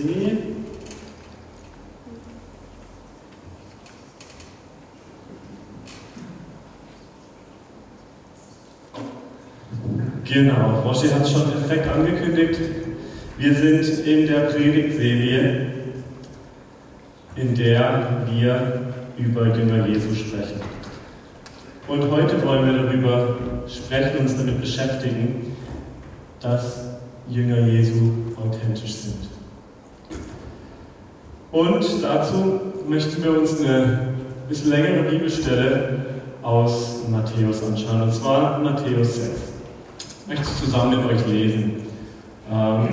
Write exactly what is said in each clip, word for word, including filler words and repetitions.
C. Genau, Roshi hat es schon perfekt angekündigt. Wir sind in der Predigtserie, in der wir über Jünger Jesu sprechen. Und heute wollen wir darüber sprechen, uns damit beschäftigen, dass Jünger Jesu authentisch sind. Und dazu möchten wir uns eine bisschen längere Bibelstelle aus Matthäus anschauen, und zwar Matthäus sechs. Ich möchte es zusammen mit euch lesen. Ähm,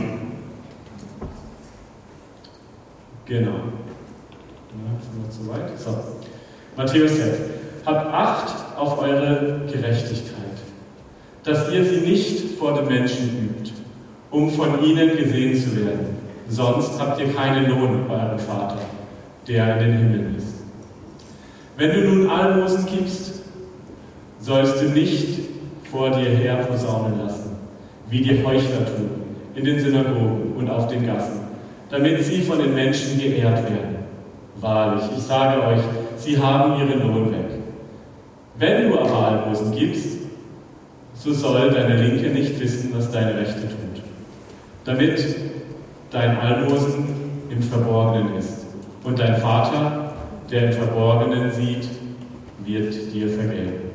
genau. Ja, sind wir soweit? So. Matthäus sechs. Habt Acht auf eure Gerechtigkeit, dass ihr sie nicht vor den Menschen übt, um von ihnen gesehen zu werden. Sonst habt ihr keinen Lohn bei eurem Vater, der in den Himmeln ist. Wenn du nun Almosen gibst, sollst du nicht vor dir her posaunen lassen, wie die Heuchler tun, in den Synagogen und auf den Gassen, damit sie von den Menschen geehrt werden. Wahrlich, ich sage euch, sie haben ihren Lohn weg. Wenn du aber Almosen gibst, so soll deine Linke nicht wissen, was deine Rechte tut, damit dein Almosen im Verborgenen ist. Und dein Vater, der im Verborgenen sieht, wird dir vergelten.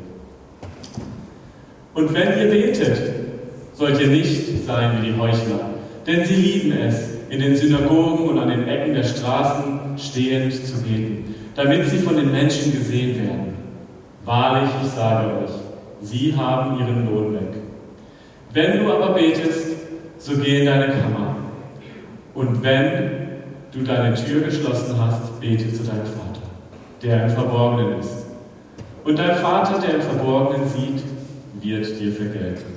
Und wenn ihr betet, sollt ihr nicht sein wie die Heuchler, denn sie lieben es, in den Synagogen und an den Ecken der Straßen stehend zu beten, damit sie von den Menschen gesehen werden. Wahrlich, ich sage euch, sie haben ihren Lohn weg. Wenn du aber betest, so geh in deine Kammer. Und wenn du deine Tür geschlossen hast, bete zu deinem Vater, der im Verborgenen ist. Und dein Vater, der im Verborgenen sieht, wird dir vergelten.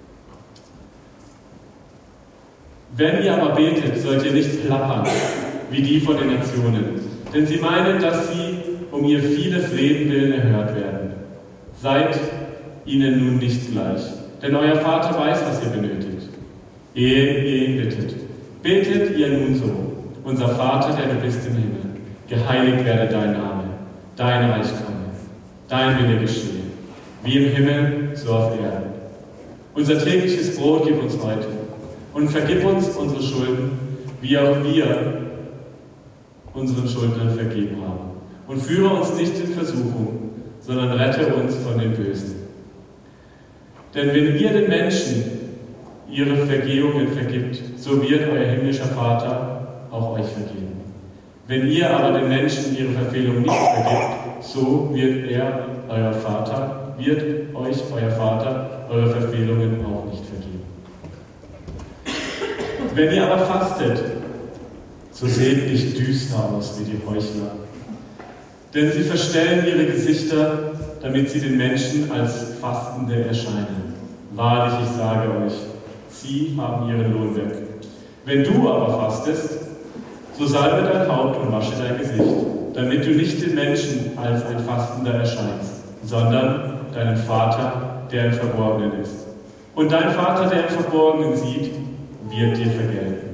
Wenn ihr aber betet, sollt ihr nicht plappern, wie die von den Nationen, denn sie meinen, dass sie um ihr vieles Reden willen erhört werden. Seid ihnen nun nicht gleich, denn euer Vater weiß, was ihr benötigt, ehe ihr ihn bittet. Betet ihr nun so: Unser Vater, der du bist im Himmel, geheiligt werde dein Name, dein Reich komme, dein Wille geschehe, wie im Himmel, so auf Erden. Unser tägliches Brot gib uns heute und vergib uns unsere Schulden, wie auch wir unseren Schuldnern vergeben haben. Und führe uns nicht in Versuchung, sondern rette uns von dem Bösen. Denn wenn ihr den Menschen ihre Vergehungen vergibt, so wird euer himmlischer Vater auch euch vergeben. Wenn ihr aber den Menschen ihre Verfehlungen nicht vergibt, so wird er, euer Vater, wird euch euer Vater eure Verfehlungen auch nicht vergeben. Wenn ihr aber fastet, so seht nicht düster aus wie die Heuchler. Denn sie verstellen ihre Gesichter, damit sie den Menschen als Fastende erscheinen. Wahrlich, ich sage euch, sie haben ihren Lohn weg. Wenn du aber fastest, so salbe dein Haupt und wasche dein Gesicht, damit du nicht den Menschen als ein Fastender erscheinst, sondern deinen Vater, der im Verborgenen ist. Und dein Vater, der im Verborgenen sieht, wird dir vergelten.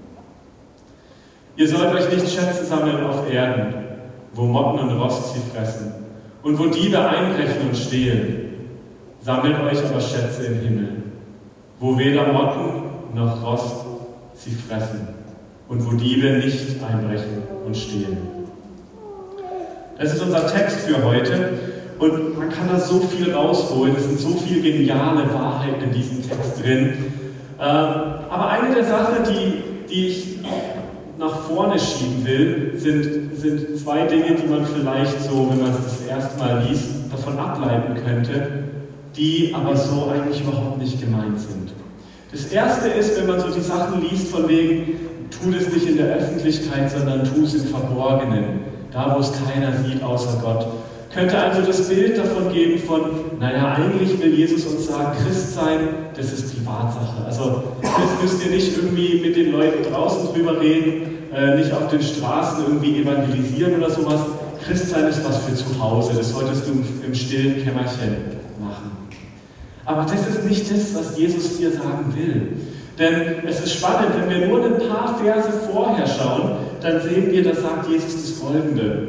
Ihr sollt euch nicht Schätze sammeln auf Erden, wo Motten und Rost sie fressen und wo Diebe einbrechen und stehlen. Sammelt euch aber Schätze im Himmel, wo weder Motten noch Rost sie fressen und wo Diebe nicht einbrechen und stehlen. Das ist unser Text für heute und man kann da so viel rausholen. Es sind so viele geniale Wahrheiten in diesem Text drin. Aber eine der Sachen, die, die ich nach vorne schieben will, sind, sind zwei Dinge, die man vielleicht so, wenn man es das erste Mal liest, davon ableiten könnte, die aber so eigentlich überhaupt nicht gemeint sind. Das erste ist, wenn man so die Sachen liest von wegen, tu das nicht in der Öffentlichkeit, sondern tu es im Verborgenen, da wo es keiner sieht außer Gott. Könnte also das Bild davon geben von, naja, eigentlich will Jesus uns sagen, Christ sein, das ist Privatsache. Also das müsst ihr nicht irgendwie mit den Leuten draußen drüber reden, äh, nicht auf den Straßen irgendwie evangelisieren oder sowas. Christ sein ist was für zu Hause, das solltest du im, im stillen Kämmerchen machen. Aber das ist nicht das, was Jesus hier sagen will. Denn es ist spannend, wenn wir nur ein paar Verse vorher schauen, dann sehen wir, da sagt Jesus das Folgende.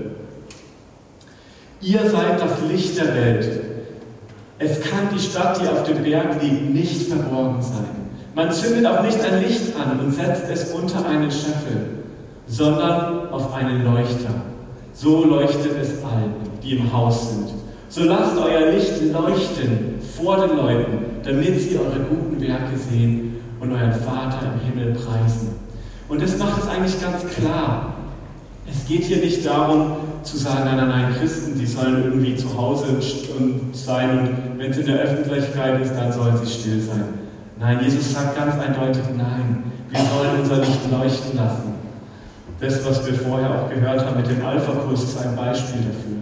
Ihr seid das Licht der Welt. Es kann die Stadt, die auf dem Berg liegt, nicht verborgen sein. Man zündet auch nicht ein Licht an und setzt es unter einen Scheffel, sondern auf einen Leuchter. So leuchtet es allen, die im Haus sind. So lasst euer Licht leuchten vor den Leuten, damit sie eure guten Werke sehen und euren Vater im Himmel preisen. Und das macht es eigentlich ganz klar. Es geht hier nicht darum, zu sagen, nein, nein, nein, Christen, die sollen irgendwie zu Hause sein und wenn es in der Öffentlichkeit ist, dann sollen sie still sein. Nein, Jesus sagt ganz eindeutig, nein, wir sollen unser Licht leuchten lassen. Das, was wir vorher auch gehört haben mit dem Alpha-Kurs, ist ein Beispiel dafür.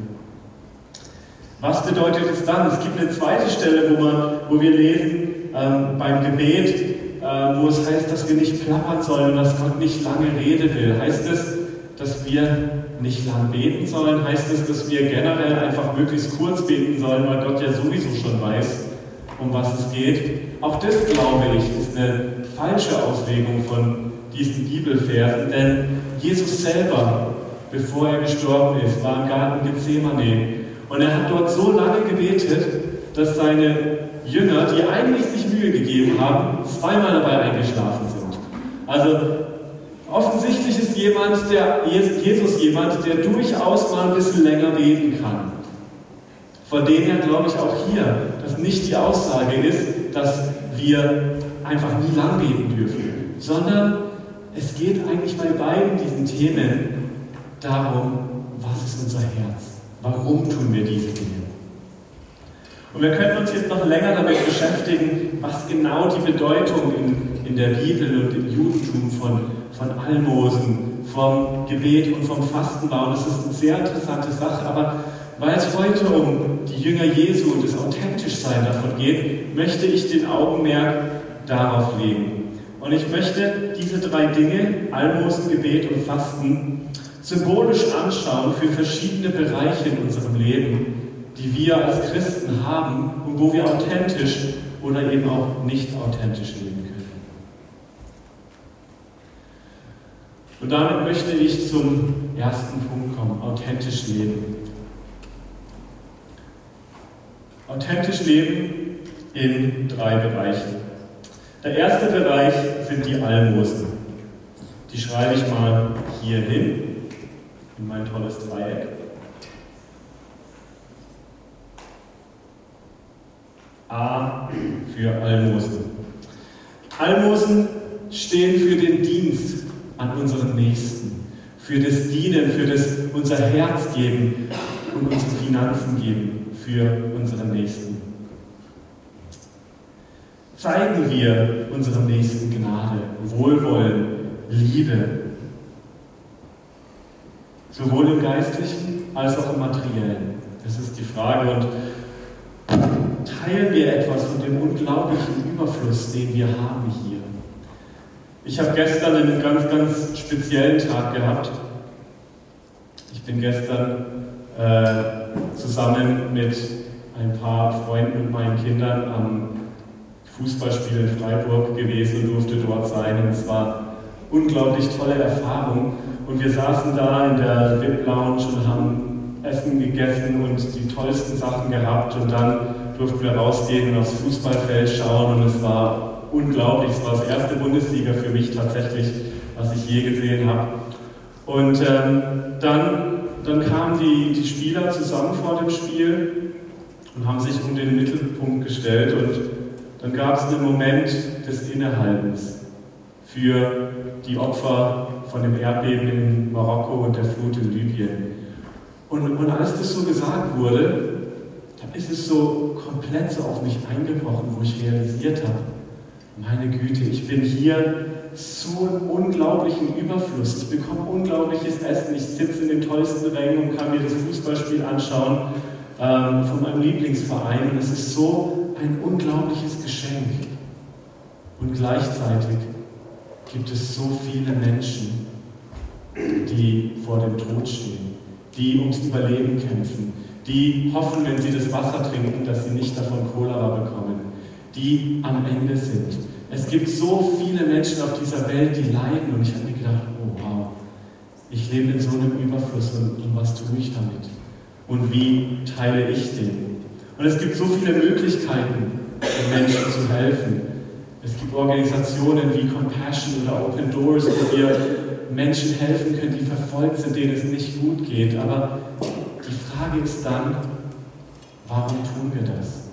Was bedeutet es dann? Es gibt eine zweite Stelle, wo, man, wo wir lesen ähm, beim Gebet, äh, wo es heißt, dass wir nicht plappern sollen und dass Gott nicht lange Rede will. Heißt es, dass wir nicht lang beten sollen? Heißt es, dass wir generell einfach möglichst kurz beten sollen, weil Gott ja sowieso schon weiß, um was es geht? Auch das, glaube ich, ist eine falsche Auslegung von diesen Bibelversen, denn Jesus selber, bevor er gestorben ist, war im Garten Gethsemane und er hat dort so lange gebetet, dass seine Jünger, die eigentlich sich Mühe gegeben haben, zweimal dabei eingeschlafen sind. Also offensichtlich ist jemand, der, Jesus jemand, der durchaus mal ein bisschen länger beten kann. Von dem her glaube ich auch hier, dass nicht die Aussage ist, dass wir einfach nie lang beten dürfen, sondern es geht eigentlich bei beiden diesen Themen darum, was ist unser Herz? Warum tun wir diese Dinge? Und wir können uns jetzt noch länger damit beschäftigen, was genau die Bedeutung in, in der Bibel und im Judentum von, von Almosen, vom Gebet und vom Fasten war. Und das ist eine sehr interessante Sache, aber weil es heute um die Jünger Jesu und das Authentischsein davon geht, möchte ich den Augenmerk darauf legen. Und ich möchte diese drei Dinge, Almosen, Gebet und Fasten, symbolisch anschauen für verschiedene Bereiche in unserem Leben, die wir als Christen haben und wo wir authentisch oder eben auch nicht authentisch leben können. Und damit möchte ich zum ersten Punkt kommen, authentisch leben. Authentisch leben in drei Bereichen. Der erste Bereich sind die Almosen. Die schreibe ich mal hier hin, in mein tolles Dreieck. A für Almosen. Almosen stehen für den Dienst an unseren Nächsten, für das Dienen, für das unser Herz geben und unsere Finanzen geben für unseren Nächsten. Zeigen wir unserem Nächsten Gnade, Wohlwollen, Liebe, sowohl im Geistlichen als auch im Materiellen. Das ist die Frage. Und teilen wir etwas von dem unglaublichen Überfluss, den wir haben hier. Ich habe gestern einen ganz, ganz speziellen Tag gehabt. Ich bin gestern äh, zusammen mit ein paar Freunden und meinen Kindern am Fußballspiel in Freiburg gewesen und durfte dort sein. Und es war eine unglaublich tolle Erfahrung. Und wir saßen da in der V I P-Lounge und haben Essen gegessen und die tollsten Sachen gehabt. Und dann durften wir rausgehen und aufs Fußballfeld schauen. Und es war unglaublich. Es war das erste Bundesliga für mich tatsächlich, was ich je gesehen habe. Und ähm, dann, dann kamen die, die Spieler zusammen vor dem Spiel und haben sich um den Mittelpunkt gestellt. Und dann gab es einen Moment des Innehaltens für die Opfer von dem Erdbeben in Marokko und der Flut in Libyen. Und, und als das so gesagt wurde, dann ist es so komplett so auf mich eingebrochen, wo ich realisiert habe, meine Güte, ich bin hier so einen unglaublichen Überfluss. Ich bekomme unglaubliches Essen. Ich sitze in den tollsten Rängen und kann mir das Fußballspiel anschauen ähm, von meinem Lieblingsverein. Und es ist so ein unglaubliches Geschenk. Und gleichzeitig gibt es so viele Menschen, die vor dem Tod stehen, die ums Überleben kämpfen, die hoffen, wenn sie das Wasser trinken, dass sie nicht davon Cholera bekommen, die am Ende sind. Es gibt so viele Menschen auf dieser Welt, die leiden. Und ich habe mir gedacht, oh wow, ich lebe in so einem Überfluss und, und was tue ich damit? Und wie teile ich den? Und es gibt so viele Möglichkeiten, den Menschen zu helfen. Es gibt Organisationen wie Compassion oder Open Doors, wo wir Menschen helfen können, die verfolgt sind, denen es nicht gut geht. Aber die Frage ist dann, warum tun wir das?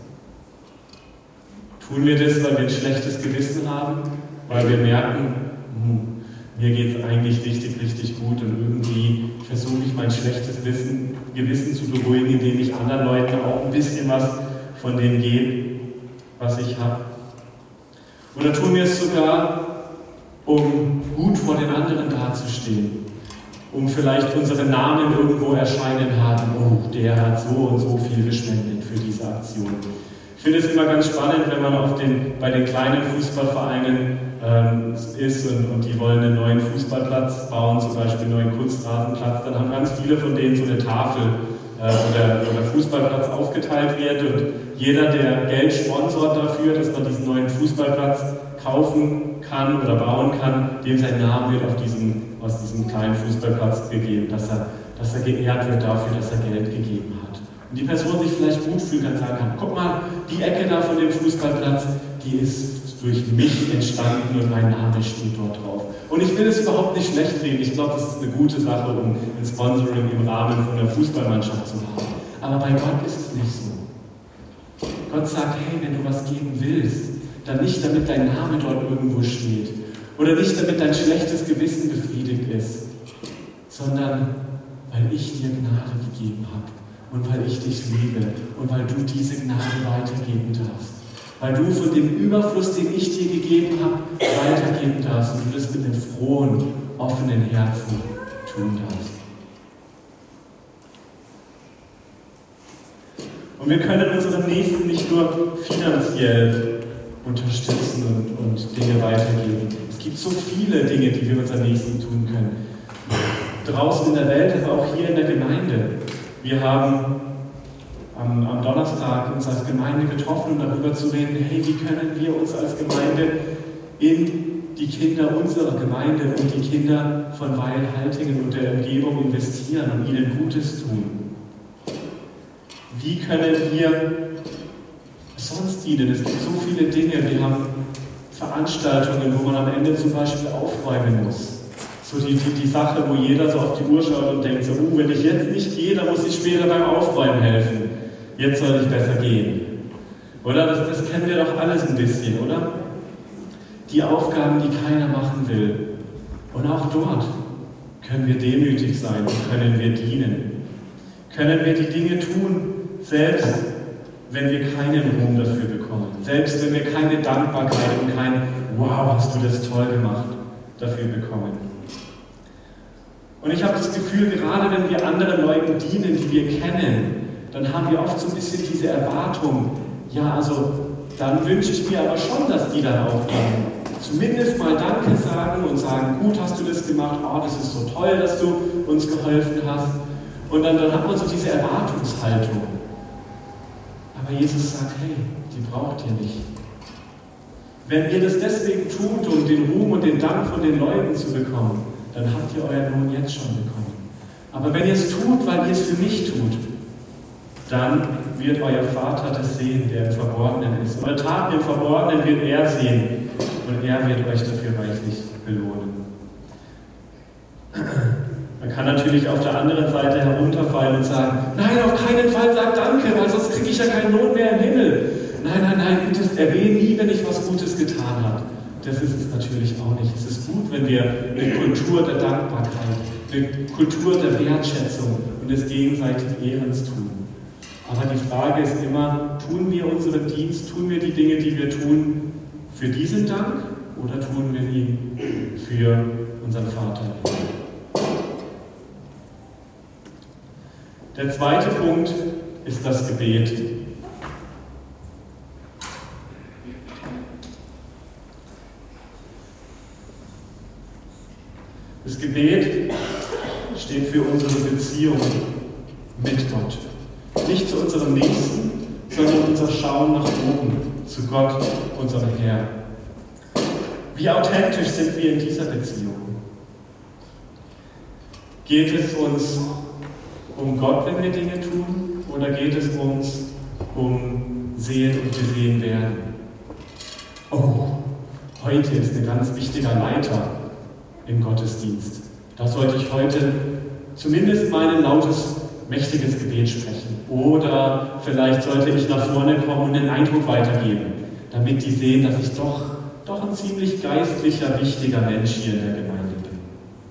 Tun wir das, weil wir ein schlechtes Gewissen haben? Weil wir merken, hm, mir geht es eigentlich richtig, richtig gut und irgendwie versuche ich mein schlechtes Wissen, Gewissen zu beruhigen, indem ich anderen Leuten auch ein bisschen was von dem gebe, was ich habe. Oder tun wir es sogar, um gut vor den anderen dazustehen, um vielleicht unsere Namen irgendwo erscheinen haben, oh, der hat so und so viel gespendet für diese Aktion. Ich finde es immer ganz spannend, wenn man auf den, bei den kleinen Fußballvereinen ähm, ist und, und die wollen einen neuen Fußballplatz bauen, zum Beispiel einen neuen Kunstrasenplatz, dann haben ganz viele von denen so eine Tafel, äh, wo, der, wo der Fußballplatz aufgeteilt wird und jeder, der Geld sponsort dafür, dass man diesen neuen Fußballplatz kaufen kann oder bauen kann, dem sein Name wird auf diesem, aus diesem kleinen Fußballplatz gegeben, dass er, dass er geehrt wird dafür, dass er Geld gegeben hat. Und die Person sich vielleicht gut fühlen kann, sagen kann, guck mal, die Ecke da von dem Fußballplatz, die ist durch mich entstanden und mein Name steht dort drauf. Und ich will es überhaupt nicht schlecht reden, ich glaube, das ist eine gute Sache, um ein Sponsoring im Rahmen von einer Fußballmannschaft zu haben. Aber bei Gott ist es nicht so. Gott sagt, hey, wenn du was geben willst, dann nicht, damit dein Name dort irgendwo steht oder nicht, damit dein schlechtes Gewissen befriedigt ist, sondern weil ich dir Gnade gegeben habe und weil ich dich liebe und weil du diese Gnade weitergeben darfst. Weil du von dem Überfluss, den ich dir gegeben habe, weitergeben darfst und du das mit einem frohen, offenen Herzen tun darfst. Und wir können unseren Nächsten nicht nur finanziell unterstützen und, und Dinge weitergeben. Es gibt so viele Dinge, die wir unseren Nächsten tun können. Draußen in der Welt, aber auch hier in der Gemeinde. Wir haben am, am Donnerstag uns als Gemeinde getroffen, um darüber zu reden, hey, wie können wir uns als Gemeinde in die Kinder unserer Gemeinde und die Kinder von Weil-Haltingen und der Umgebung investieren und ihnen Gutes tun. Wie können wir sonst dienen? Es gibt so viele Dinge. Wir haben Veranstaltungen, wo man am Ende zum Beispiel aufräumen muss. So die, die, die Sache, wo jeder so auf die Uhr schaut und denkt so, uh, wenn ich jetzt nicht gehe, dann muss ich später beim Aufräumen helfen. Jetzt soll ich besser gehen. Oder? Das, das kennen wir doch alles ein bisschen, oder? Die Aufgaben, die keiner machen will. Und auch dort können wir demütig sein und können wir dienen. Können wir die Dinge tun, selbst wenn wir keinen Ruhm dafür bekommen. Selbst wenn wir keine Dankbarkeit und kein Wow, hast du das toll gemacht dafür bekommen. Und ich habe das Gefühl, gerade wenn wir anderen Leuten dienen, die wir kennen, dann haben wir oft so ein bisschen diese Erwartung, ja, also dann wünsche ich mir aber schon, dass die dann auch dann zumindest mal Danke sagen und sagen, gut, hast du das gemacht, oh, das ist so toll, dass du uns geholfen hast. Und dann, dann hat man so diese Erwartungshaltung. Aber Jesus sagt, hey, die braucht ihr nicht. Wenn ihr das deswegen tut, um den Ruhm und den Dank von den Leuten zu bekommen, dann habt ihr euren Lohn jetzt schon bekommen. Aber wenn ihr es tut, weil ihr es für mich tut, dann wird euer Vater das sehen, der im Verborgenen ist. Eure Taten im Verborgenen wird er sehen und er wird euch dafür reichlich belohnen. Man kann natürlich auf der anderen Seite herunterfallen und sagen, nein, auf keinen Fall sag Danke, weil sonst kriege ich ja keinen Lohn mehr im Himmel. Nein, nein, nein, bitte erwähne nie, wenn ich was Gutes getan habe. Das ist es natürlich auch nicht. Es ist gut, wenn wir eine Kultur der Dankbarkeit, eine Kultur der Wertschätzung und des gegenseitigen Ehrens tun. Aber die Frage ist immer, tun wir unseren Dienst, tun wir die Dinge, die wir tun, für diesen Dank oder tun wir ihn für unseren Vater? Der zweite Punkt ist das Gebet. Das Gebet steht für unsere Beziehung mit Gott. Nicht zu unserem Nächsten, sondern unser Schauen nach oben, zu Gott, unserem Herr. Wie authentisch sind wir in dieser Beziehung? Geht es uns um Gott, wenn wir Dinge tun, oder geht es uns um Sehen und Gesehen werden? Oh, heute ist ein ganz wichtiger Leiter im Gottesdienst. Da sollte ich heute zumindest mal ein lautes, mächtiges Gebet sprechen. Oder vielleicht sollte ich nach vorne kommen und den Eindruck weitergeben, damit die sehen, dass ich doch, doch ein ziemlich geistlicher, wichtiger Mensch hier in der Gemeinde bin.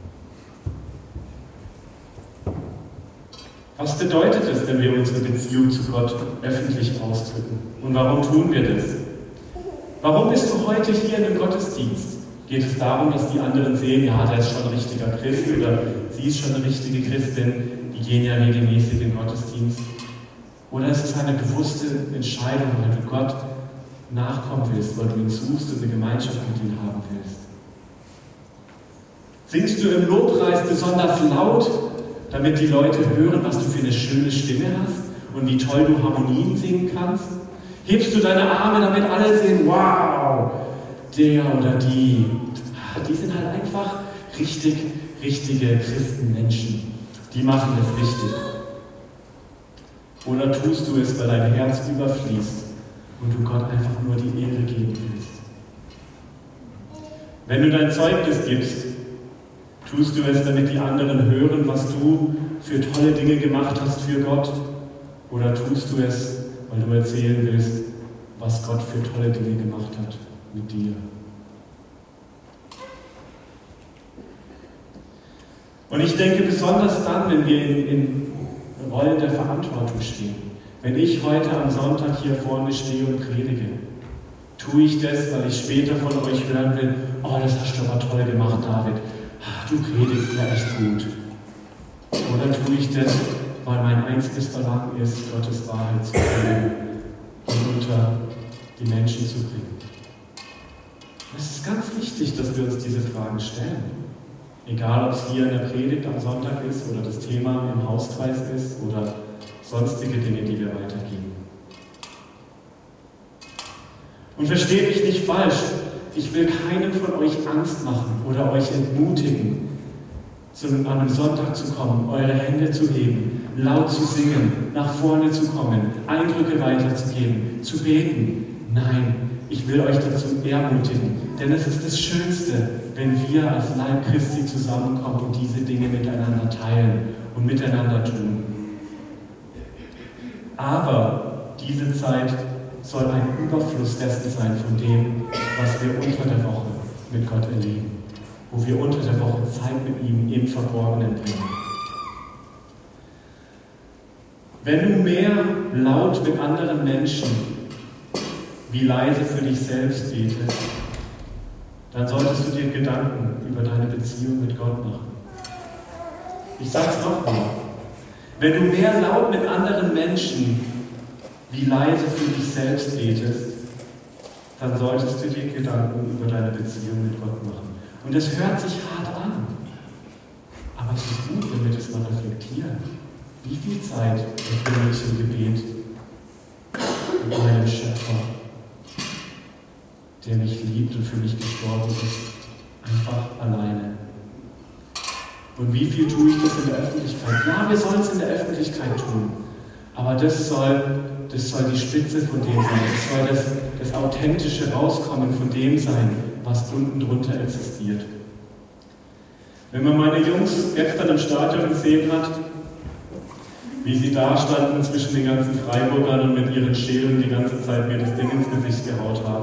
Was bedeutet es, wenn wir unsere Beziehung zu Gott öffentlich ausdrücken? Und warum tun wir das? Warum bist du heute hier in dem Gottesdienst? Geht es darum, dass die anderen sehen, ja, der ist schon ein richtiger Christ oder sie ist schon eine richtige Christin, die gehen ja regelmäßig in den Gottesdienst? Oder ist es eine bewusste Entscheidung, weil du Gott nachkommen willst, weil du ihn suchst und eine Gemeinschaft mit ihm haben willst? Singst du im Lobpreis besonders laut, damit die Leute hören, was du für eine schöne Stimme hast und wie toll du Harmonien singen kannst? Hebst du deine Arme, damit alle sehen, wow, der oder die, die sind halt einfach richtig, richtige Christenmenschen. Die machen es richtig. Oder tust du es, weil dein Herz überfließt und du Gott einfach nur die Ehre geben willst? Wenn du dein Zeugnis gibst, tust du es, damit die anderen hören, was du für tolle Dinge gemacht hast für Gott? Oder tust du es, weil du erzählen willst, was Gott für tolle Dinge gemacht hat mit dir? Und ich denke besonders dann, wenn wir in, in Rollen der Verantwortung stehen. Wenn ich heute am Sonntag hier vorne stehe und predige, tue ich das, weil ich später von euch hören will, oh, das hast du aber toll gemacht, David. Du predigst ja echt gut. Oder tue ich das, weil mein einziges Verlangen ist, Gottes Wahrheit zu bringen und unter die Menschen zu bringen? Es ist ganz wichtig, dass wir uns diese Fragen stellen. Egal, ob es hier in der Predigt am Sonntag ist oder das Thema im Hauskreis ist oder sonstige Dinge, die wir weitergeben. Und versteht mich nicht falsch, ich will keinem von euch Angst machen oder euch entmutigen, zum, an einem Sonntag zu kommen, eure Hände zu heben, laut zu singen, nach vorne zu kommen, Eindrücke weiterzugeben, zu beten. Nein, ich will euch dazu ermutigen, denn es ist das Schönste, wenn wir als Leib Christi zusammenkommen und diese Dinge miteinander teilen und miteinander tun. Aber diese Zeit soll ein Überfluss dessen sein von dem, was wir unter der Woche mit Gott erleben, wo wir unter der Woche Zeit mit ihm im Verborgenen bringen. Wenn du mehr laut mit anderen Menschen wie leise für dich selbst betest, dann solltest du dir Gedanken über deine Beziehung mit Gott machen. Ich sage es nochmal. Wenn du mehr laut mit anderen Menschen wie leise für dich selbst betest, dann solltest du dir Gedanken über deine Beziehung mit Gott machen. Und es hört sich hart an, aber es ist gut, wenn wir das mal reflektieren. Wie viel Zeit verbringe ich im Gebet mit meinem Schöpfer, der mich liebt und für mich gestorben ist, einfach alleine? Und wie viel tue ich das in der Öffentlichkeit? Ja, wir sollen es in der Öffentlichkeit tun, aber das soll, das soll die Spitze von dem sein, das soll das, das authentische Rauskommen von dem sein, was unten drunter existiert. Wenn man meine Jungs gestern im Stadion gesehen hat, wie sie da standen zwischen den ganzen Freiburgern und mit ihren Scheren die ganze Zeit mir das Ding ins Gesicht gehaut haben,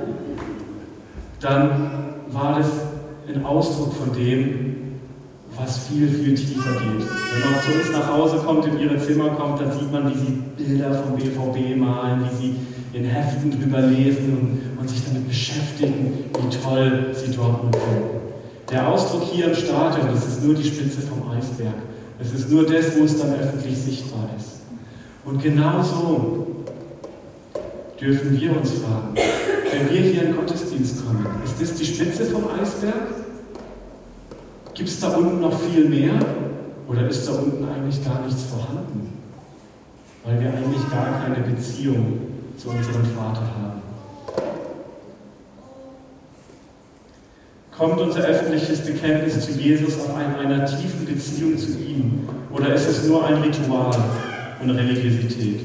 dann war das ein Ausdruck von dem, was viel, viel tiefer geht. Wenn man zu uns nach Hause kommt, in ihre Zimmer kommt, dann sieht man, wie sie Bilder vom B V B malen, wie sie in Heften drüber lesen und, und sich damit beschäftigen, wie toll sie Dortmund finden. Der Ausdruck hier im Stadion, das ist nur die Spitze vom Eisberg. Es ist nur das, wo es dann öffentlich sichtbar ist. Und genau so dürfen wir uns fragen, wenn wir hier in den Gottesdienst kommen, ist das die Spitze vom Eisberg? Gibt es da unten noch viel mehr? Oder ist da unten eigentlich gar nichts vorhanden? Weil wir eigentlich gar keine Beziehung zu unserem Vater haben. Kommt unser öffentliches Bekenntnis zu Jesus auf einer, einer tiefen Beziehung zu ihm? Oder ist es nur ein Ritual und Religiosität?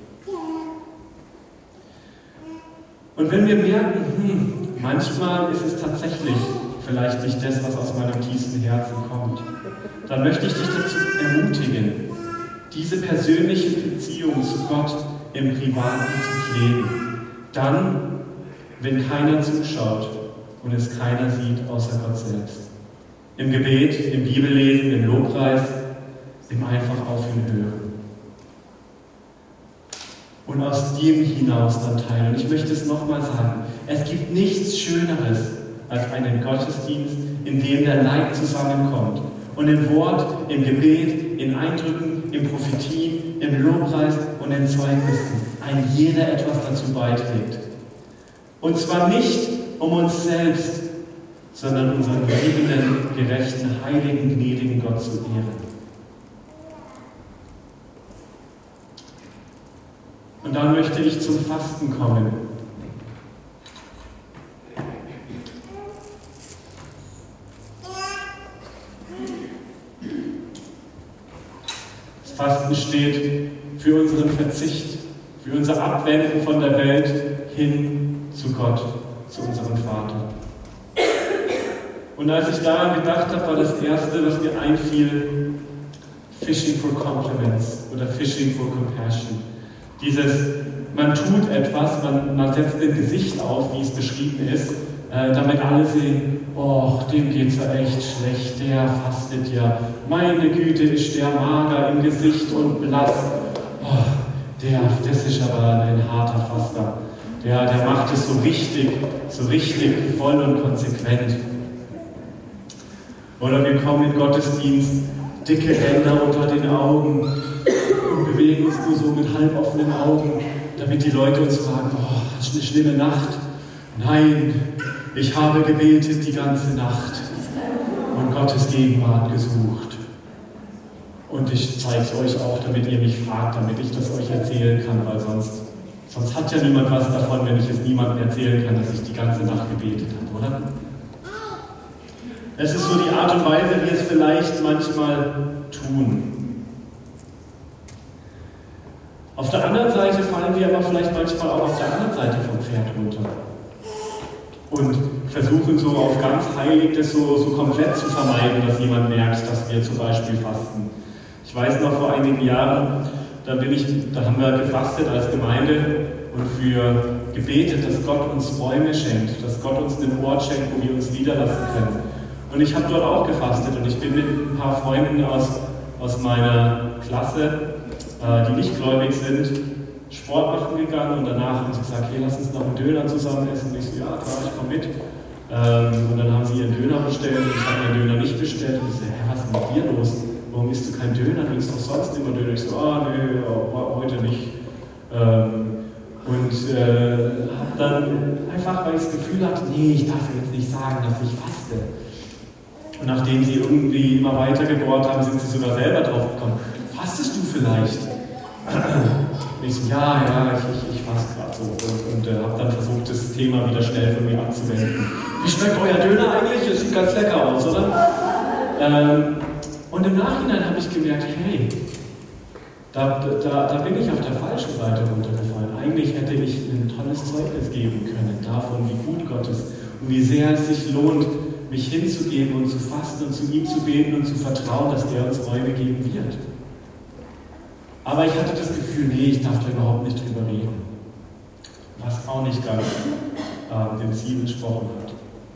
Und wenn wir merken, hm, manchmal ist es tatsächlich vielleicht nicht das, was aus meinem tiefsten Herzen kommt, dann möchte ich dich dazu ermutigen, diese persönliche Beziehung zu Gott im Privaten zu pflegen. Dann, wenn keiner zuschaut und es keiner sieht, außer Gott selbst. Im Gebet, im Bibellesen, im Lobpreis, im einfach auf ihn hören. Und aus dem hinaus dann teilen. Und ich möchte es nochmal sagen, es gibt nichts Schöneres als einen Gottesdienst, in dem der Leib zusammenkommt und im Wort, im Gebet, in Eindrücken, im Prophetie, im Lobpreis und in Zeugnissen ein jeder etwas dazu beiträgt. Und zwar nicht um uns selbst, sondern unseren liebenden, gerechten, heiligen, gnädigen Gott zu ehren. Und dann möchte ich zum Fasten kommen. Das Fasten steht für unseren Verzicht, für unser Abwenden von der Welt hin zu Gott, zu unserem Vater. Und als ich daran gedacht habe, war das Erste, was mir einfiel, Fishing for Compliments oder Fishing for Compassion. Dieses, man tut etwas, man, man setzt ein Gesicht auf, wie es beschrieben ist, äh, damit alle sehen, oh, dem geht's ja echt schlecht, der fastet ja. Meine Güte, ist der mager im Gesicht und blass. Oh, der, das ist aber ein harter Faster. Der, der macht es so richtig, so richtig voll und konsequent. Oder wir kommen in Gottesdienst, dicke Ränder unter den Augen und bewegen uns nur so mit halb offenen Augen, damit die Leute uns fragen, oh, das ist eine schlimme Nacht. Nein, ich habe gebetet die ganze Nacht und Gottes Gegenwart gesucht. Und ich zeige es euch auch, damit ihr mich fragt, damit ich das euch erzählen kann, weil sonst, sonst hat ja niemand was davon, wenn ich es niemandem erzählen kann, dass ich die ganze Nacht gebetet habe, oder? Es ist so die Art und Weise, wie wir es vielleicht manchmal tun. Auf der anderen Seite fallen wir aber vielleicht manchmal auch auf der anderen Seite vom Pferd runter und versuchen so auf ganz heilig das so, so komplett zu vermeiden, dass jemand merkt, dass wir zum Beispiel fasten. Ich weiß noch, vor einigen Jahren, da, bin ich, da haben wir gefastet als Gemeinde und für gebetet, dass Gott uns Räume schenkt, dass Gott uns einen Ort schenkt, wo wir uns niederlassen können. Und ich habe dort auch gefastet und ich bin mit ein paar Freunden aus, aus meiner Klasse, äh, die nicht gläubig sind, Sport machen gegangen und danach haben sie gesagt, hey, lass uns noch einen Döner zusammen essen. Und ich so, ja klar, ich komme mit. Ähm, und dann haben sie ihren Döner bestellt und ich habe meinen Döner nicht bestellt. Und ich so, hä, was ist denn mit dir los? Warum isst du keinen Döner? Du isst doch sonst immer Döner. Ich so, ah, nee, heute nicht. Ähm, und äh, habe dann einfach, weil ich das Gefühl hatte, nee, ich darf jetzt nicht sagen, dass ich faste. Und nachdem sie irgendwie immer weiter gebohrt haben, sind sie sogar selber drauf gekommen. Fastest du vielleicht? Und ich so, ja, ja, ich, ich, ich faste gerade so. Und, und äh, habe dann versucht, das Thema wieder schnell von mir abzuwenden. Wie schmeckt euer Döner eigentlich? Das sieht ganz lecker aus, oder? Ähm, und im Nachhinein habe ich gemerkt, hey, da, da, da bin ich auf der falschen Seite runtergefallen. Eigentlich hätte ich ein tolles Zeugnis geben können davon, wie gut Gott ist und wie sehr es sich lohnt, mich hinzugeben und zu fasten und zu ihm zu beten und zu vertrauen, dass er uns Räume geben wird. Aber ich hatte das Gefühl, nee, ich darf da überhaupt nicht drüber reden. Was auch nicht ganz äh, dem Ziel entsprochen hat.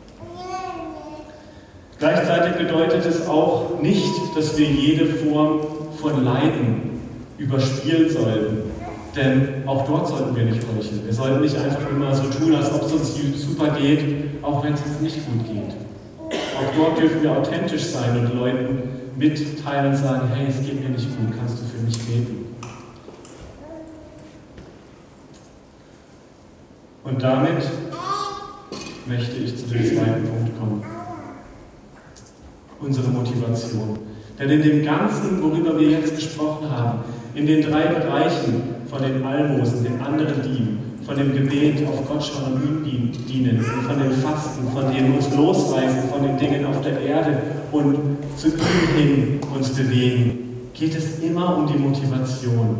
Gleichzeitig bedeutet es auch nicht, dass wir jede Form von Leiden überspielen sollten. Denn auch dort sollten wir nicht heucheln. Wir sollten nicht einfach immer so tun, als ob es uns super geht, auch wenn es uns nicht gut geht. Auch dort dürfen wir authentisch sein und Leuten mitteilen und sagen, hey, es geht mir nicht gut, kannst du für mich beten? Und damit möchte ich zu dem zweiten Punkt kommen. Unsere Motivation. Denn in dem Ganzen, worüber wir jetzt gesprochen haben, in den drei Bereichen von den Almosen, den anderen Dieben, von dem Gebet auf Gott schauen und ihm dienen und von dem Fasten, von dem uns losreißen, von den Dingen auf der Erde und zu ihm hin uns bewegen, geht es immer um die Motivation.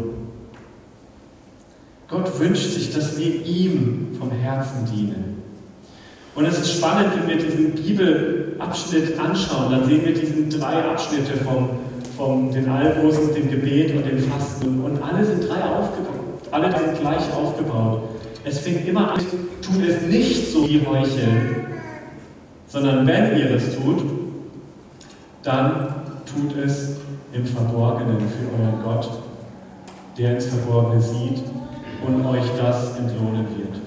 Gott wünscht sich, dass wir ihm vom Herzen dienen. Und es ist spannend, wenn wir diesen Bibelabschnitt anschauen, dann sehen wir diese drei Abschnitte vom, vom den Almosen, dem Gebet und dem Fasten. Und alle sind drei aufgebaut, alle sind gleich aufgebaut. Es fängt immer an, tut es nicht so wie heucheln, sondern wenn ihr es tut, dann tut es im Verborgenen für euren Gott, der ins Verborgene sieht und euch das entlohnen wird.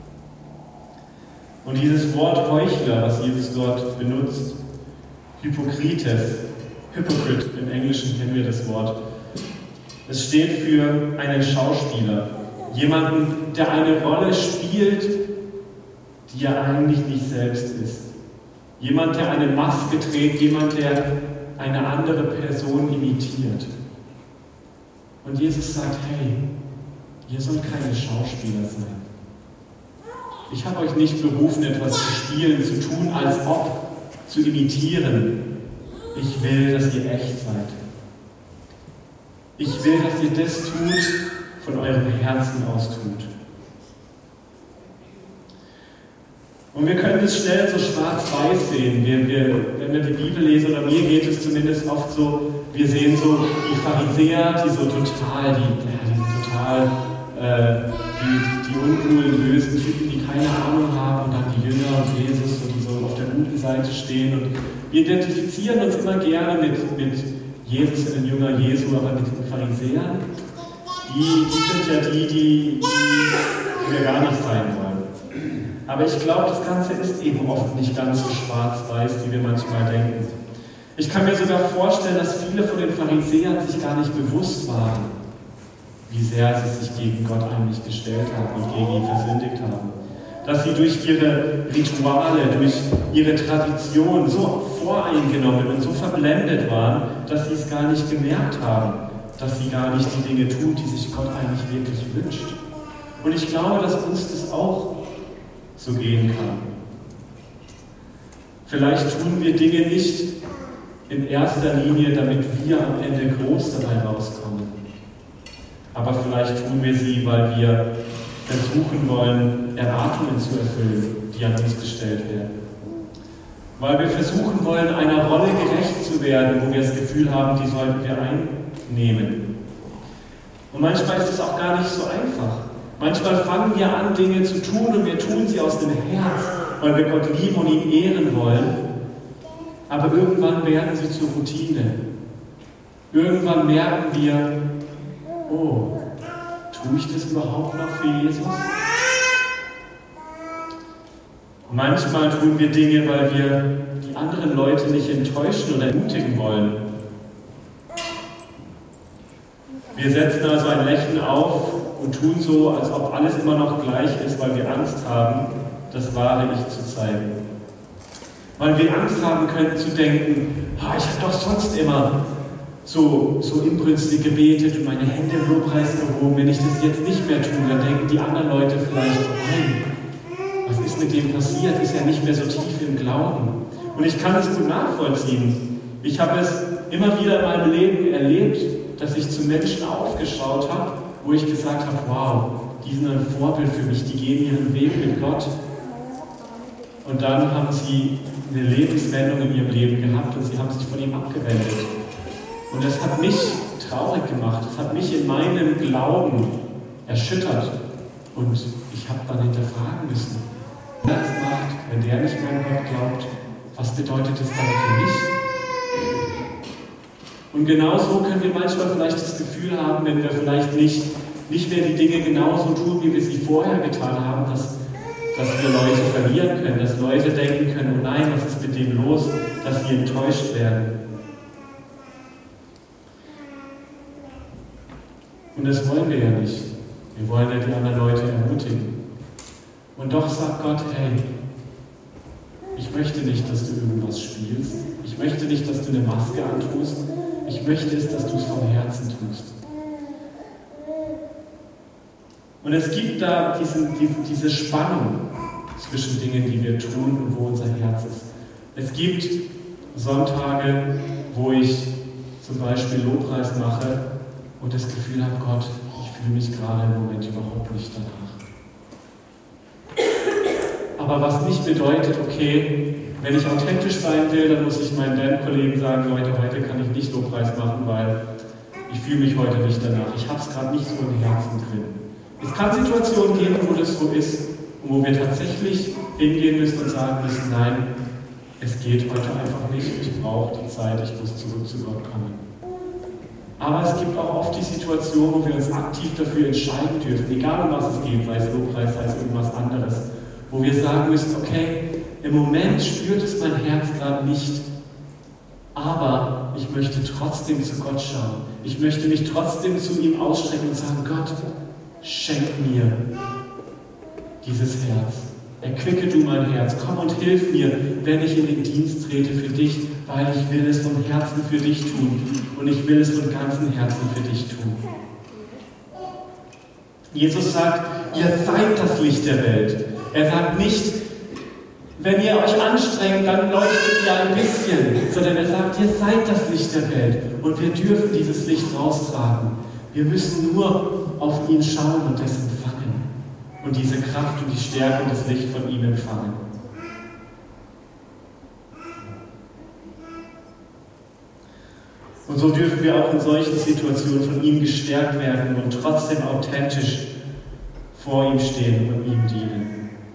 Und dieses Wort Heuchler, was Jesus dort benutzt, Hypokrites, Hypocrite, im Englischen kennen wir das Wort, es steht für einen Schauspieler, jemanden, der eine Rolle spielt, die er eigentlich nicht selbst ist. Jemand, der eine Maske trägt, jemand, der eine andere Person imitiert. Und Jesus sagt, hey, ihr sollt keine Schauspieler sein. Ich habe euch nicht berufen, etwas zu spielen, zu tun, als ob, zu imitieren. Ich will, dass ihr echt seid. Ich will, dass ihr das tut, von eurem Herzen aus tut. Und wir können es schnell so schwarz-weiß sehen. Wir, wir, wenn wir die Bibel lesen, oder mir geht es zumindest oft so, wir sehen so die Pharisäer, die so total, die, die sind total, äh, die, die uncoolen, bösen Typen, die keine Ahnung haben, und dann die Jünger und Jesus, die so auf der guten Seite stehen. Und wir identifizieren uns immer gerne mit, mit Jesus, den Jünger Jesu, aber mit den Pharisäern, die, die sind ja die, die, die wir gar nicht sein wollen. Aber ich glaube, das Ganze ist eben oft nicht ganz so schwarz-weiß, wie wir manchmal denken. Ich kann mir sogar vorstellen, dass viele von den Pharisäern sich gar nicht bewusst waren, wie sehr sie sich gegen Gott eigentlich gestellt haben und gegen ihn versündigt haben. Dass sie durch ihre Rituale, durch ihre Tradition so voreingenommen und so verblendet waren, dass sie es gar nicht gemerkt haben, dass sie gar nicht die Dinge tun, die sich Gott eigentlich wirklich wünscht. Und ich glaube, dass uns das auch so gehen kann. Vielleicht tun wir Dinge nicht in erster Linie, damit wir am Ende groß dabei rauskommen. Aber vielleicht tun wir sie, weil wir versuchen wollen, Erwartungen zu erfüllen, die an uns gestellt werden. Weil wir versuchen wollen, einer Rolle gerecht zu werden, wo wir das Gefühl haben, die sollten wir einnehmen. Und manchmal ist es auch gar nicht so einfach. Manchmal fangen wir an, Dinge zu tun, und wir tun sie aus dem Herz, weil wir Gott lieben und ihn ehren wollen. Aber irgendwann werden sie zur Routine. Irgendwann merken wir, oh, tue ich das überhaupt noch für Jesus? Manchmal tun wir Dinge, weil wir die anderen Leute nicht enttäuschen oder ermutigen wollen. Wir setzen also ein Lächeln auf und tun so, als ob alles immer noch gleich ist, weil wir Angst haben, das wahre Ich zu zeigen. Weil wir Angst haben könnten zu denken, oh, ich habe doch sonst immer so, so inbrünstig gebetet und meine Hände im Lobpreis gehoben. Wenn ich das jetzt nicht mehr tue, dann denken die anderen Leute vielleicht, nein, was ist mit dem passiert? Ist er nicht mehr so tief im Glauben? Und ich kann es gut nachvollziehen. Ich habe es immer wieder in meinem Leben erlebt, dass ich zu Menschen aufgeschaut habe, wo ich gesagt habe, wow, die sind ein Vorbild für mich, die gehen ihren Weg mit Gott. Und dann haben sie eine Lebenswendung in ihrem Leben gehabt und sie haben sich von ihm abgewendet. Und das hat mich traurig gemacht, das hat mich in meinem Glauben erschüttert. Und ich habe dann hinterfragen müssen, wenn er das macht, wenn der nicht mehr an Gott glaubt, was bedeutet das dann für mich? Und genauso können wir manchmal vielleicht das Gefühl haben, wenn wir vielleicht nicht, nicht mehr die Dinge genauso tun, wie wir sie vorher getan haben, dass, dass wir Leute verlieren können, dass Leute denken können, oh nein, was ist mit denen los, dass sie enttäuscht werden. Und das wollen wir ja nicht. Wir wollen ja die anderen Leute ermutigen. Und doch sagt Gott, hey, ich möchte nicht, dass du irgendwas spielst. Ich möchte nicht, dass du eine Maske antust. Ich möchte es, dass du es vom Herzen tust. Und es gibt da diese, diese, diese Spannung zwischen Dingen, die wir tun und wo unser Herz ist. Es gibt Sonntage, wo ich zum Beispiel Lobpreis mache und das Gefühl habe, Gott, ich fühle mich gerade im Moment überhaupt nicht danach. Aber was nicht bedeutet, okay, wenn ich authentisch sein will, dann muss ich meinen Bandkollegen sagen, Leute, heute kann ich nicht Lobpreis machen, weil ich fühle mich heute nicht danach. Ich habe es gerade nicht so im Herzen drin. Es kann Situationen geben, wo das so ist und wo wir tatsächlich hingehen müssen und sagen müssen, nein, es geht heute einfach nicht, ich brauche die Zeit, ich muss zurück zu Gott kommen. Aber es gibt auch oft die Situation, wo wir uns aktiv dafür entscheiden dürfen, egal um was es geht, sei es Lobpreis, sei es irgendwas anderes, wo wir sagen müssen, okay, im Moment spürt es mein Herz gerade nicht, aber ich möchte trotzdem zu Gott schauen. Ich möchte mich trotzdem zu ihm ausstrecken und sagen, Gott, schenk mir dieses Herz. Erquicke du mein Herz. Komm und hilf mir, wenn ich in den Dienst trete für dich, weil ich will es vom Herzen für dich tun und ich will es von ganzem Herzen für dich tun. Jesus sagt, ihr seid das Licht der Welt. Er sagt nicht, wenn ihr euch anstrengt, dann leuchtet ihr ein bisschen, sondern er sagt, ihr seid das Licht der Welt und wir dürfen dieses Licht raustragen. Wir müssen nur auf ihn schauen und es empfangen und diese Kraft und die Stärke und das Licht von ihm empfangen. Und so dürfen wir auch in solchen Situationen von ihm gestärkt werden und trotzdem authentisch vor ihm stehen und ihm dienen.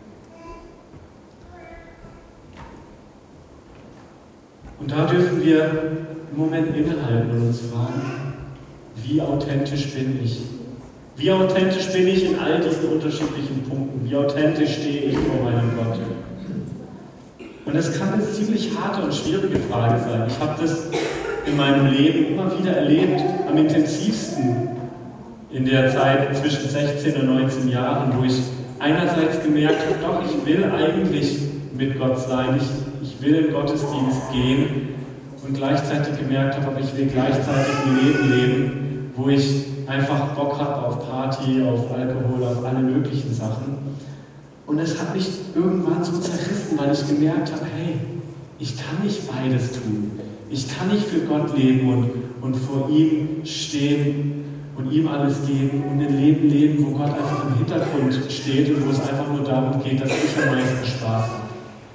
Und da dürfen wir im Moment innehalten und uns fragen, wie authentisch bin ich? Wie authentisch bin ich in all diesen unterschiedlichen Punkten? Wie authentisch stehe ich vor meinem Gott? Und es kann eine ziemlich harte und schwierige Frage sein. Ich habe das in meinem Leben immer wieder erlebt, am intensivsten in der Zeit zwischen sechzehn und neunzehn Jahren, wo ich einerseits gemerkt habe, doch, ich will eigentlich mit Gott sein, ich, ich will im Gottesdienst gehen und gleichzeitig gemerkt habe, aber ich will gleichzeitig ein Leben leben, wo ich einfach Bock habe auf Party, auf Alkohol, auf alle möglichen Sachen. Und es hat mich irgendwann so zerrissen, weil ich gemerkt habe, hey, ich kann nicht beides tun. Ich kann nicht für Gott leben und, und vor ihm stehen und ihm alles geben und ein Leben leben, wo Gott einfach im Hintergrund steht und wo es einfach nur darum geht, dass ich am meisten Spaß habe.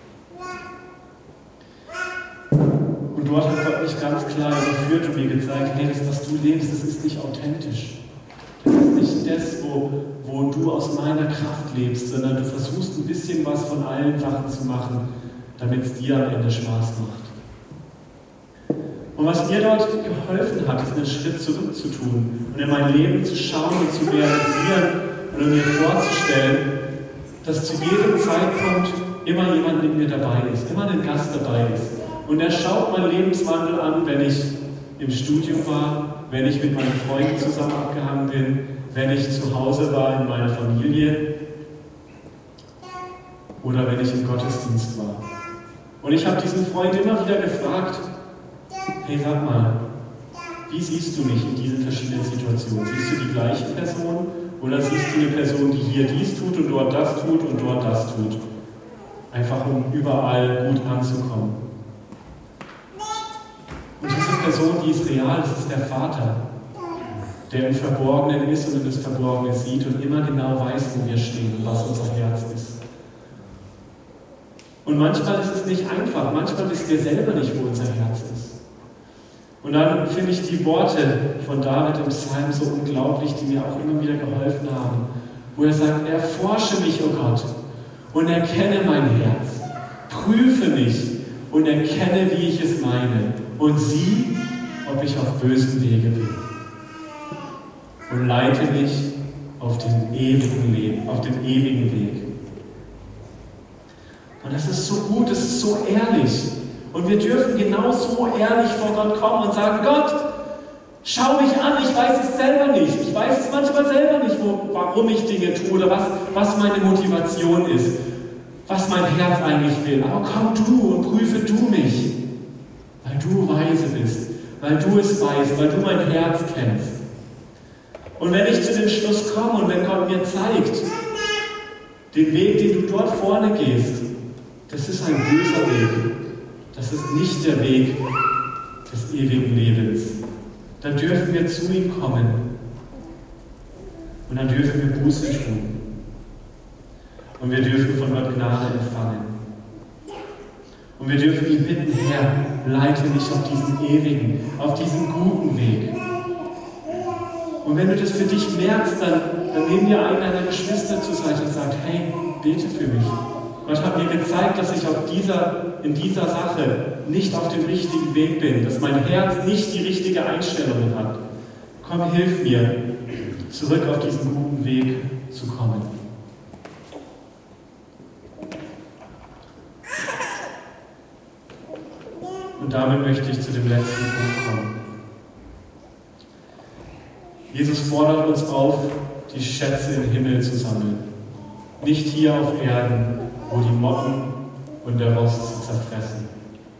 Und dort hat Gott mich ganz klar geführt und mir gezeigt, hey, das, was du lebst, das ist nicht authentisch. Das ist nicht das, wo, wo du aus meiner Kraft lebst, sondern du versuchst ein bisschen was von allen Sachen zu machen, damit es dir am Ende Spaß macht. Und was mir dort geholfen hat, ist einen Schritt zurück zu tun und in mein Leben zu schauen und zu realisieren und mir vorzustellen, dass zu jedem Zeitpunkt immer jemand mit mir dabei ist, immer ein Gast dabei ist. Und er schaut meinen Lebenswandel an, wenn ich im Studium war, wenn ich mit meinen Freunden zusammen abgehangen bin, wenn ich zu Hause war in meiner Familie oder wenn ich im Gottesdienst war. Und ich habe diesen Freund immer wieder gefragt, hey, sag mal, wie siehst du mich in diesen verschiedenen Situationen? Siehst du die gleiche Person oder siehst du eine Person, die hier dies tut und dort das tut und dort das tut? Einfach um überall gut anzukommen. Und diese Person, die ist real, das ist der Vater, der im Verborgenen ist und in das Verborgene sieht und immer genau weiß, wo wir stehen und was unser Herz ist. Und manchmal ist es nicht einfach, manchmal wissen wir selber nicht, wo unser Herz ist. Und dann finde ich die Worte von David im Psalm so unglaublich, die mir auch immer wieder geholfen haben, wo er sagt, erforsche mich, o Gott, und erkenne mein Herz, prüfe mich und erkenne, wie ich es meine, und sieh, ob ich auf bösen Wege bin. Und leite mich auf den ewigen Leben, auf den ewigen Weg. Und das ist so gut, das ist so ehrlich. Und wir dürfen genau so ehrlich vor Gott kommen und sagen, Gott, schau mich an, ich weiß es selber nicht. Ich weiß es manchmal selber nicht, wo, warum ich Dinge tue oder was, was meine Motivation ist, was mein Herz eigentlich will. Aber komm du und prüfe du mich, weil du weise bist, weil du es weißt, weil du mein Herz kennst. Und wenn ich zu dem Schluss komme und wenn Gott mir zeigt, den Weg, den du dort vorne gehst, das ist ein böser Weg. Das ist nicht der Weg des ewigen Lebens. Dann dürfen wir zu ihm kommen. Und dann dürfen wir Buße tun. Und wir dürfen von Gott Gnade empfangen. Und wir dürfen ihn bitten, Herr, leite mich auf diesen ewigen, auf diesen guten Weg. Und wenn du das für dich merkst, dann, dann nimm dir einen deiner Geschwister zur Seite und sag, hey, bete für mich. Gott hat mir gezeigt, dass ich auf dieser, in dieser Sache nicht auf dem richtigen Weg bin, dass mein Herz nicht die richtige Einstellung hat. Komm, hilf mir, zurück auf diesen guten Weg zu kommen. Und damit möchte ich zu dem letzten Punkt kommen. Jesus fordert uns auf, die Schätze im Himmel zu sammeln. Nicht hier auf Erden, wo die Motten und der Rost sie zerfressen.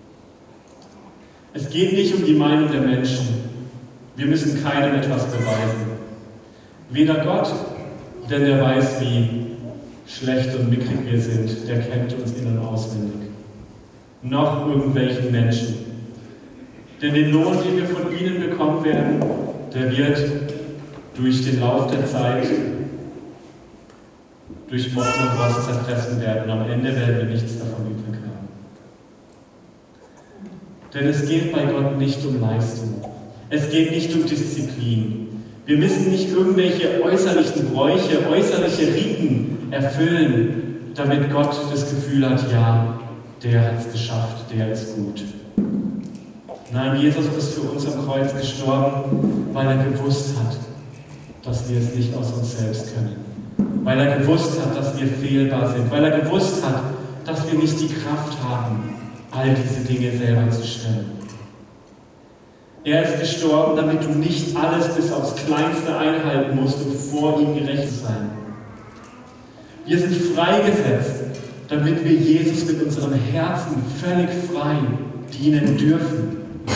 Es geht nicht um die Meinung der Menschen. Wir müssen keinem etwas beweisen. Weder Gott, denn der weiß, wie schlecht und mickrig wir sind, der kennt uns in- und auswendig. Noch irgendwelchen Menschen. Denn den Lohn, den wir von ihnen bekommen werden, der wird durch den Lauf der Zeit durch Motten und Rost zerfressen werden. Und am Ende werden wir nichts davon übrig haben. Denn es geht bei Gott nicht um Leistung. Es geht nicht um Disziplin. Wir müssen nicht irgendwelche äußerlichen Bräuche, äußerliche Riten erfüllen, damit Gott das Gefühl hat, ja, der hat es geschafft, der ist gut. Nein, Jesus ist für uns am Kreuz gestorben, weil er gewusst hat, dass wir es nicht aus uns selbst können. Weil er gewusst hat, dass wir fehlbar sind. Weil er gewusst hat, dass wir nicht die Kraft haben, all diese Dinge selber zu stemmen. Er ist gestorben, damit du nicht alles bis aufs Kleinste einhalten musst, um vor ihm gerecht zu sein. Wir sind freigesetzt, damit wir Jesus mit unserem Herzen völlig frei dienen dürfen.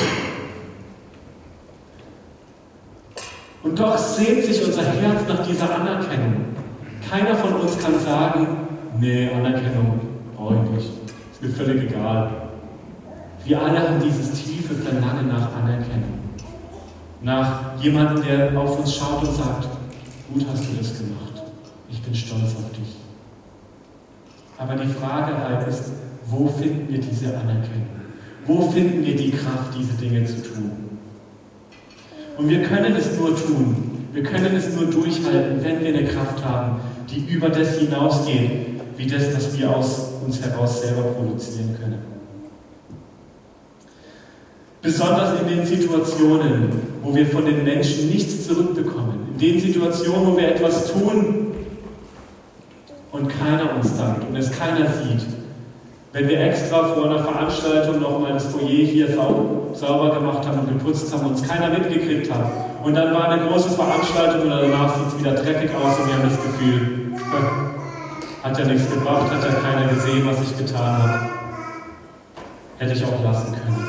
Und doch sehnt sich unser Herz nach dieser Anerkennung. Keiner von uns kann sagen, nee, Anerkennung brauche ich nicht, ist mir völlig egal. Wir alle haben dieses tiefe Verlangen nach Anerkennung. Nach jemandem, der auf uns schaut und sagt, gut hast du das gemacht, ich bin stolz auf dich. Aber die Frage halt ist, wo finden wir diese Anerkennung? Wo finden wir die Kraft, diese Dinge zu tun? Und wir können es nur tun, wir können es nur durchhalten, wenn wir eine Kraft haben, die über das hinausgeht, wie das, was wir aus uns heraus selber produzieren können. Besonders in den Situationen, wo wir von den Menschen nichts zurückbekommen, in den Situationen, wo wir etwas tun und keiner uns dankt und es keiner sieht. Wenn wir extra vor einer Veranstaltung nochmal das Foyer hier sau sauber gemacht haben und geputzt haben und uns keiner mitgekriegt hat. Und dann war eine große Veranstaltung und danach sieht es wieder dreckig aus und wir haben das Gefühl, hat ja nichts gebracht, hat ja keiner gesehen, was ich getan habe. Hätte ich auch lassen können.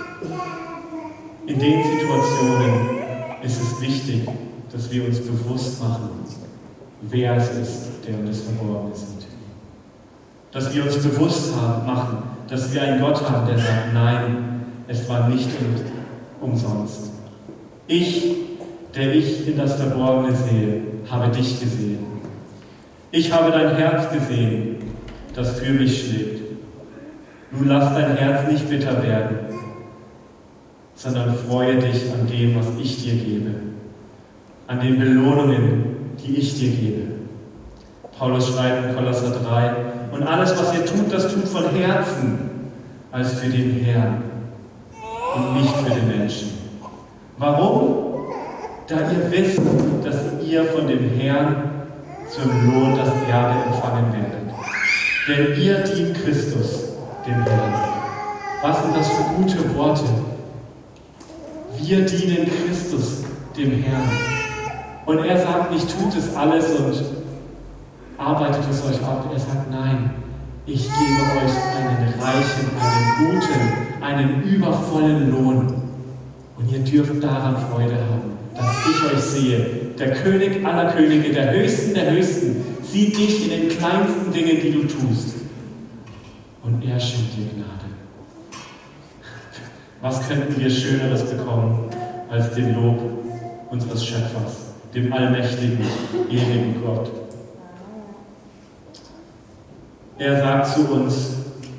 In den Situationen ist es wichtig, dass wir uns bewusst machen, wer es ist, der um das Verborgene sieht. Dass wir uns bewusst haben, machen, dass wir einen Gott haben, der sagt, nein, es war nicht umsonst. Ich, der ich in das Verborgene sehe, habe dich gesehen. Ich habe dein Herz gesehen, das für mich schlägt. Nun lass dein Herz nicht bitter werden, sondern freue dich an dem, was ich dir gebe, an den Belohnungen, die ich dir gebe. Paulus schreibt in Kolosser drei, und alles, was ihr tut, das tut von Herzen, als für den Herrn und nicht für den Menschen. Warum? Da ihr wisst, dass ihr von dem Herrn zum Lohn das Erbe empfangen werdet. Denn ihr dient Christus, dem Herrn. Was sind das für gute Worte? Wir dienen Christus, dem Herrn. Und er sagt nicht, tut es alles und arbeitet es euch ab. Er sagt, nein, ich gebe euch einen reichen, einen guten, einen übervollen Lohn. Und ihr dürft daran Freude haben, dass ich euch sehe, der König aller Könige, der Höchsten der Höchsten, sieht dich in den kleinsten Dingen, die du tust. Und er schenkt dir Gnade. Was könnten wir Schöneres bekommen als den Lob unseres Schöpfers, dem allmächtigen, ewigen Gott? Er sagt zu uns: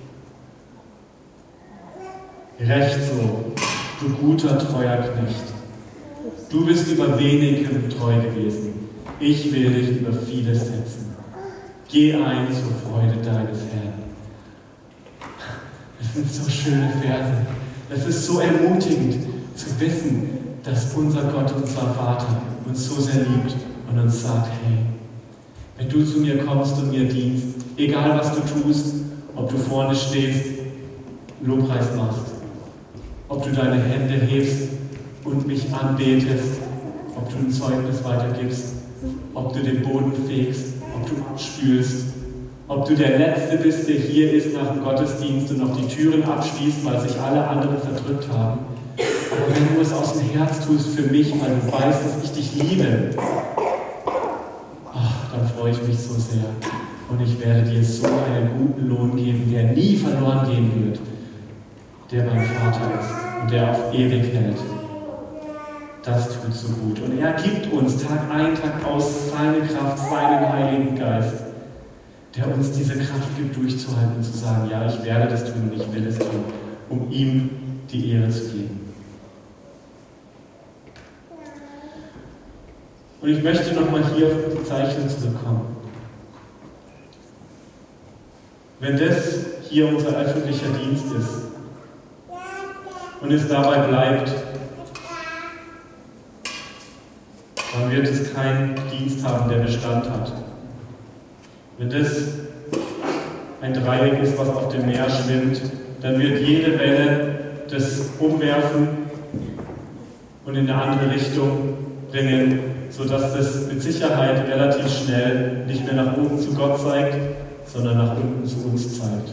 Recht so, du guter, treuer Knecht. Du bist über wenigem treu gewesen. Ich will dich über vieles setzen. Geh ein zur Freude deines Herrn. Es sind so schöne Verse. Es ist so ermutigend zu wissen, dass unser Gott, unser Vater, uns so sehr liebt und uns sagt: Hey, wenn du zu mir kommst und mir dienst, egal was du tust, ob du vorne stehst, Lobpreis machst, ob du deine Hände hebst und mich anbetest, ob du ein Zeugnis weitergibst, ob du den Boden fegst, ob du abspülst, ob du der Letzte bist, der hier ist nach dem Gottesdienst und noch die Türen abschließt, weil sich alle anderen verdrückt haben. Aber wenn du es aus dem Herz tust für mich, weil du weißt, dass ich dich liebe, ach, dann freue ich mich so sehr. Und ich werde dir so einen guten Lohn geben, der nie verloren gehen wird, der mein Vater ist und der auf ewig hält. Das tut so gut. Und er gibt uns Tag ein, Tag aus seine Kraft, seinen Heiligen Geist, der uns diese Kraft gibt, durchzuhalten und zu sagen: Ja, ich werde das tun und ich will es tun, um ihm die Ehre zu geben. Und ich möchte nochmal hier auf die Zeichnung zurückkommen. Wenn das hier unser öffentlicher Dienst ist und es dabei bleibt, dann wird es keinen Dienst haben, der Bestand hat. Wenn das ein Dreieck ist, was auf dem Meer schwimmt, dann wird jede Welle das umwerfen und in eine andere Richtung bringen, sodass das mit Sicherheit relativ schnell nicht mehr nach oben zu Gott zeigt, sondern nach unten zu uns zeigt.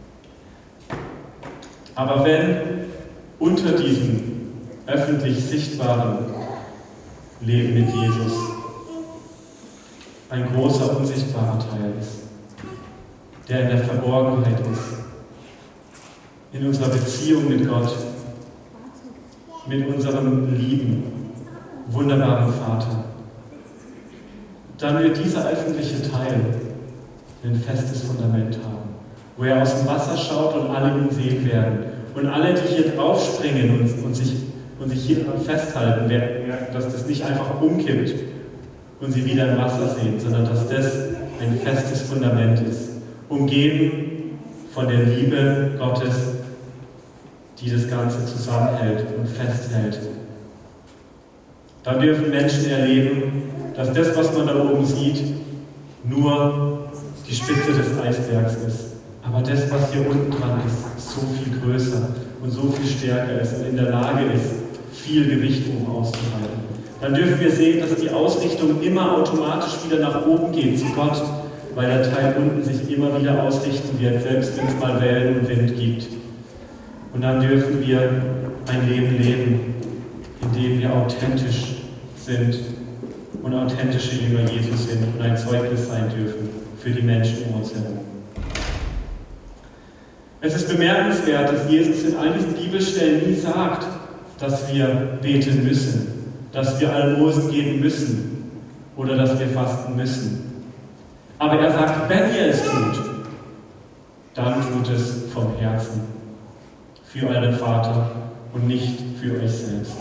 Aber wenn unter diesem öffentlich sichtbaren Leben mit Jesus ein großer, unsichtbarer Teil ist, der in der Verborgenheit ist, in unserer Beziehung mit Gott, mit unserem lieben, wunderbaren Vater, dann wird dieser öffentliche Teil ein festes Fundament haben, wo er aus dem Wasser schaut und alle ihn sehen werden. Und alle, die hier draufspringen und, und, sich, und sich hier festhalten, werden merken, dass das nicht einfach umkippt und sie wieder im Wasser sehen, sondern dass das ein festes Fundament ist, umgeben von der Liebe Gottes, die das Ganze zusammenhält und festhält. Dann dürfen Menschen erleben, dass das, was man da oben sieht, nur die Spitze des Eisbergs ist. Aber das, was hier unten dran ist, so viel größer und so viel stärker ist und in der Lage ist, viel Gewicht oben auszuhalten. Dann dürfen wir sehen, dass die Ausrichtung immer automatisch wieder nach oben geht, zu Gott, weil der Teil unten sich immer wieder ausrichten wird, selbst wenn es mal Wellen und Wind gibt. Und dann dürfen wir ein Leben leben, in dem wir authentisch sind und authentische Jünger Jesus sind und ein Zeugnis sein dürfen für die Menschen um uns herum. Es ist bemerkenswert, dass Jesus in all diesen Bibelstellen nie sagt, dass wir beten müssen, dass wir Almosen geben müssen oder dass wir fasten müssen. Aber er sagt, wenn ihr es tut, dann tut es vom Herzen für euren Vater und nicht für euch selbst.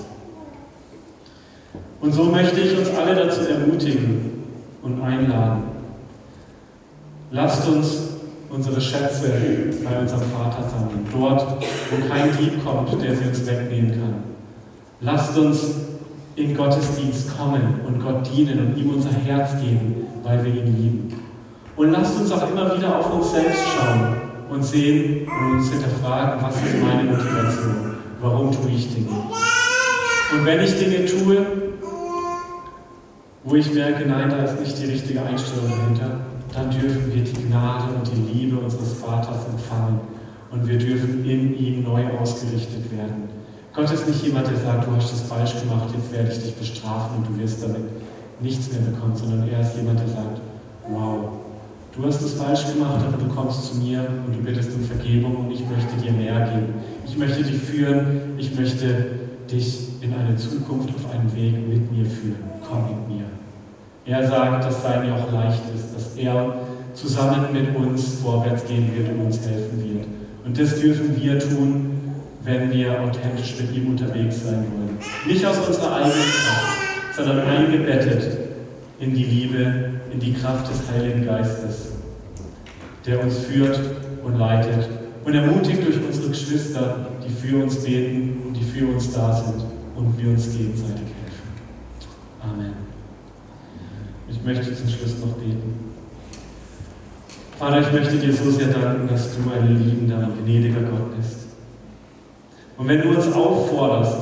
Und so möchte ich uns alle dazu ermutigen und einladen. Lasst uns unsere Schätze bei unserem Vater sammeln, dort, wo kein Dieb kommt, der sie uns wegnehmen kann. Lasst uns in Gottesdienst kommen und Gott dienen und ihm unser Herz geben, weil wir ihn lieben. Und lasst uns auch immer wieder auf uns selbst schauen und sehen und uns hinterfragen, was ist meine Motivation? Warum tue ich Dinge? Und wenn ich Dinge tue, wo ich merke, nein, da ist nicht die richtige Einstellung dahinter, dann dürfen wir die Gnade und die Liebe unseres Vaters empfangen und wir dürfen in ihm neu ausgerichtet werden. Gott ist nicht jemand, der sagt, du hast das falsch gemacht, jetzt werde ich dich bestrafen und du wirst damit nichts mehr bekommt, sondern er ist jemand, der sagt, wow, du hast es falsch gemacht, aber du kommst zu mir und du bittest um Vergebung und ich möchte dir mehr geben. Ich möchte dich führen, ich möchte dich in eine Zukunft auf einen Weg mit mir führen. Komm mit mir. Er sagt, dass sein Joch leicht ist, dass er zusammen mit uns vorwärts gehen wird und uns helfen wird. Und das dürfen wir tun, wenn wir authentisch mit ihm unterwegs sein wollen. Nicht aus unserer eigenen Kraft, sondern eingebettet in die Liebe, in die Kraft des Heiligen Geistes, der uns führt und leitet und ermutigt durch unsere Geschwister, die für uns beten und die für uns da sind und wir uns gegenseitig helfen. Amen. Ich möchte zum Schluss noch beten. Vater, ich möchte dir so sehr danken, dass du ein liebender und gnädiger Gott bist. Und wenn du uns aufforderst,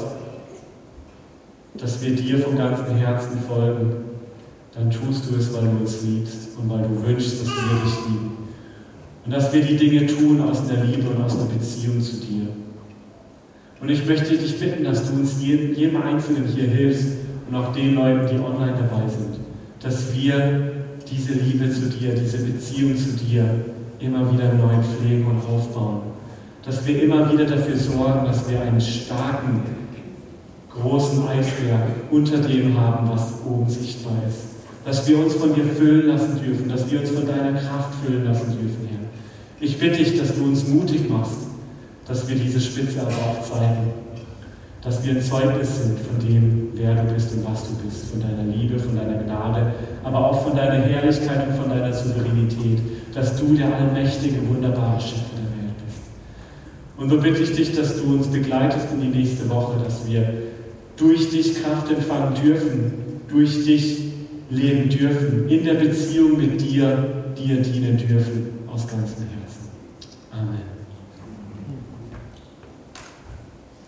dass wir dir vom ganzen Herzen folgen, dann tust du es, weil du uns liebst und weil du wünschst, dass wir dich lieben. Und dass wir die Dinge tun aus der Liebe und aus der Beziehung zu dir. Und ich möchte dich bitten, dass du uns jedem, jedem Einzelnen hier hilfst und auch den Leuten, die online dabei sind, dass wir diese Liebe zu dir, diese Beziehung zu dir immer wieder neu pflegen und aufbauen. Dass wir immer wieder dafür sorgen, dass wir einen starken, großen Eisberg unter dem haben, was oben sichtbar ist. Dass wir uns von dir füllen lassen dürfen, dass wir uns von deiner Kraft füllen lassen dürfen, Herr. Ich bitte dich, dass du uns mutig machst, dass wir diese Spitze aber auch zeigen. Dass wir ein Zeugnis sind von dem, wer du bist und was du bist, von deiner Liebe, von deiner Gnade, aber auch von deiner Herrlichkeit und von deiner Souveränität, dass du der allmächtige, wunderbare Schöpfer der Welt bist. Und so bitte ich dich, dass du uns begleitest in die nächste Woche, dass wir durch dich Kraft empfangen dürfen, durch dich leben dürfen, in der Beziehung mit dir, dir dienen dürfen, aus ganzem Herzen. Amen.